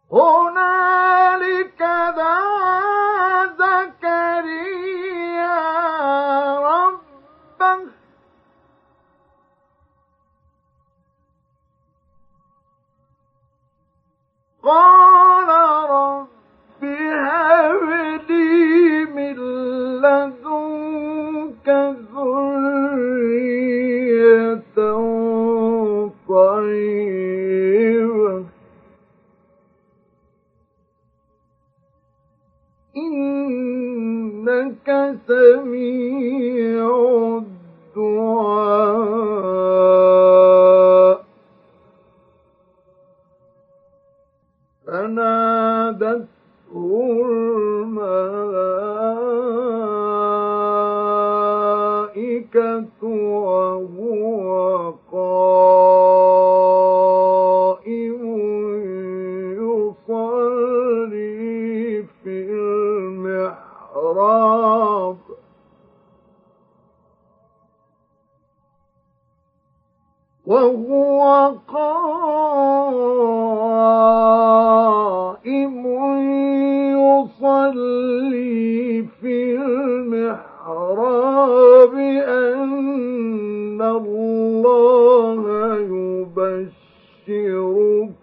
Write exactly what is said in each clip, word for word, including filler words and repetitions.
هنالك دعا زكريا ربه قال رب هب لي من لدنك ذرية طيبة إنك سميع الدعاء فنادته الملائكة وهو قائم يصلي في المحراب وهو قائم يصلي في المحراب أن الله يبشرك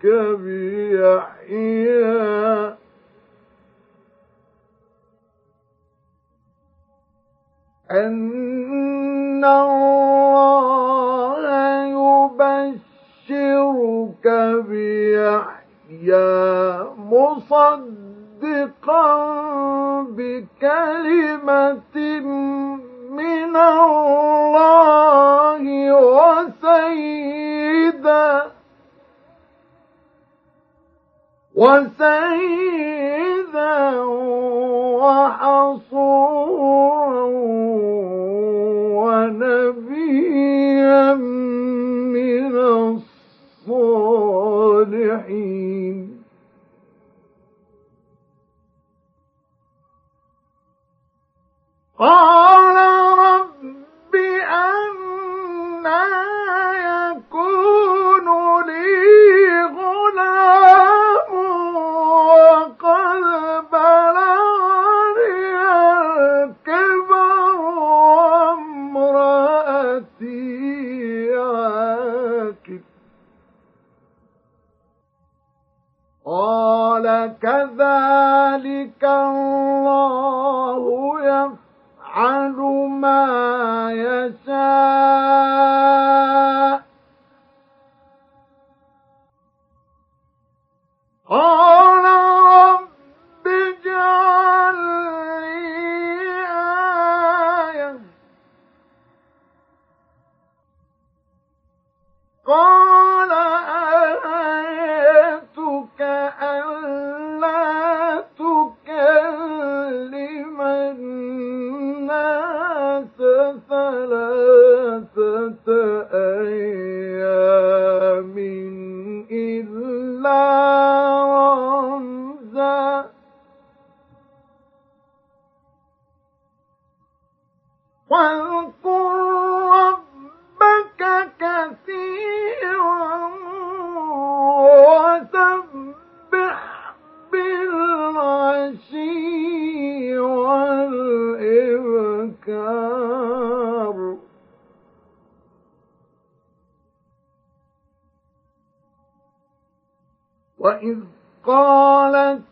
بيحيى أن الله يبشرك بيحيى مصدقا بكلمة من الله وسيدا وسيدا وحصورا ونبيا من الصالحين قال رب أنى يكون لي غلام وقد بلغني الكبر وامرأتي عاقر قال كذلك الله يفعل ما يشاء قال رب اجعل لي آية قال آيتك ألا تكلم الناس ثلاثة أيام إلا رمزا واذكر ربك كثيرا وسبح بالعشي والإبكار وإذ قالت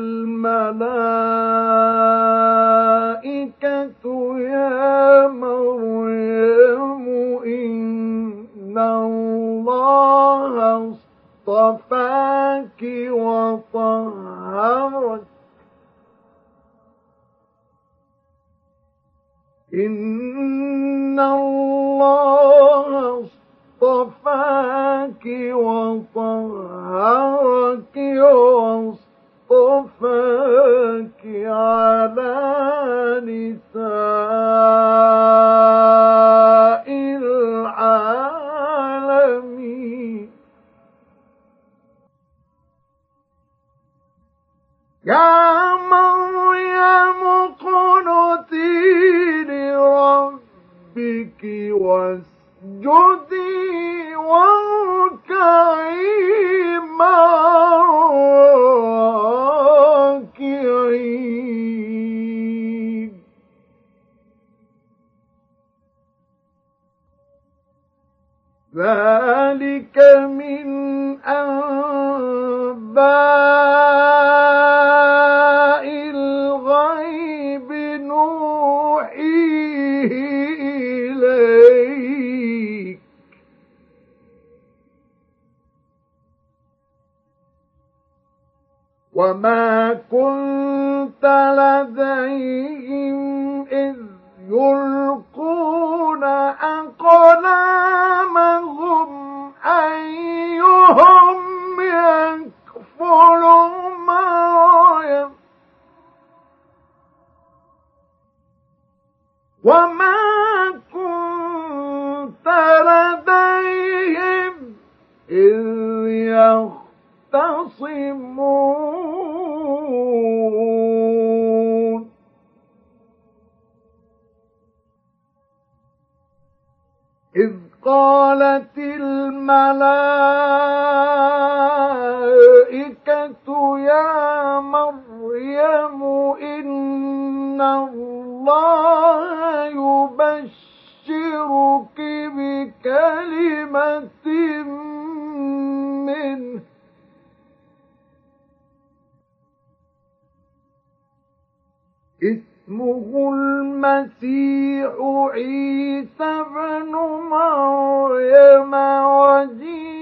الملائكة يا مريم إن الله اصطفاك وطهرك إن الله اصطفاك وطهرك واصطفاك على نساء العالمين يا مريم اقنتي لربك واسجدي واركعي مع وما كنت لديهم إذ يلقون أقلامهم أيهم يكفل مريم وما كنت لديهم إذ يختصمون إذ قالت الملائكة يا مريم إن الله يبشرك بكلمة منه اسمه المسيح عيسى ابن مريم وجيها